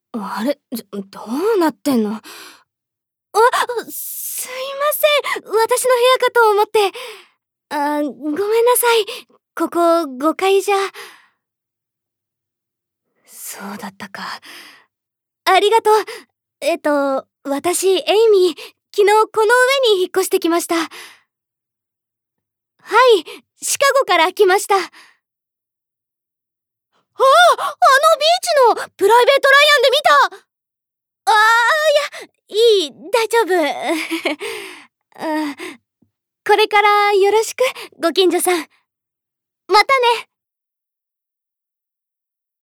あれ、どうなってんの？すいません。私の部屋かと思って。ごめんなさい。ここ5階じゃ。そうだったか。ありがとう。私、エイミー、昨日この上に引っ越してきました。はい、シカゴから来ました。あのビーチのプライベートライアンで見た。いや、大丈夫。これからよろしく、ご近所さん。またね。